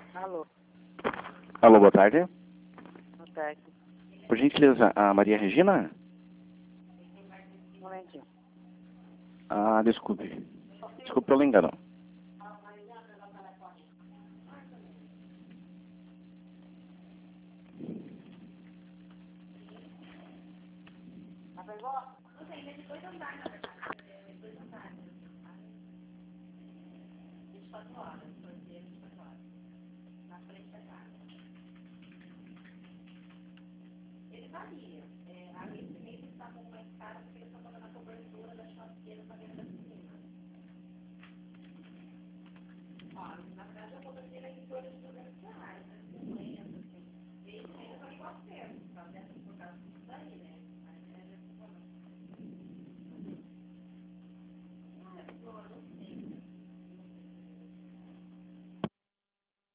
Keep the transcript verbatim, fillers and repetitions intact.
Alô, Alô, boa tarde. boa tarde. Por gentileza, a Maria Regina? Um momentinho. Ah, desculpe. Desculpe pelo engano.